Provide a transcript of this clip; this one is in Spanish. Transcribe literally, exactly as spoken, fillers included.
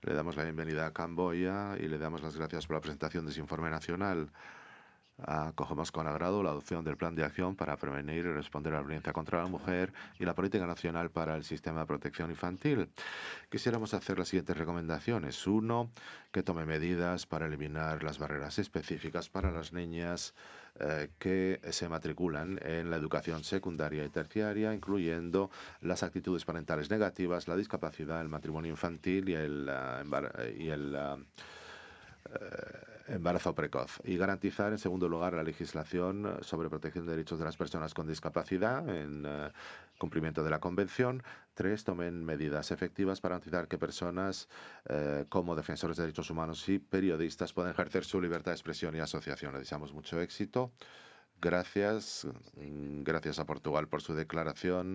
Le damos la bienvenida a Camboya y le damos las gracias por la presentación de su informe nacional. Acogemos con agrado la adopción del Plan de Acción para prevenir y responder a la violencia contra la mujer y la Política Nacional para el Sistema de Protección Infantil. Quisiéramos hacer las siguientes recomendaciones. Uno, que tome medidas para eliminar las barreras específicas para las niñas eh, que se matriculan en la educación secundaria y terciaria, incluyendo las actitudes parentales negativas, la discapacidad, el matrimonio infantil y el, uh, embar y el uh, eh, embarazo precoz, y garantizar, en segundo lugar, la legislación sobre protección de derechos de las personas con discapacidad en eh, cumplimiento de la Convención. Tres, tomen medidas efectivas para garantizar que personas eh, como defensores de derechos humanos y periodistas puedan ejercer su libertad de expresión y asociación. Les deseamos mucho éxito. Gracias. Gracias a Portugal por su declaración.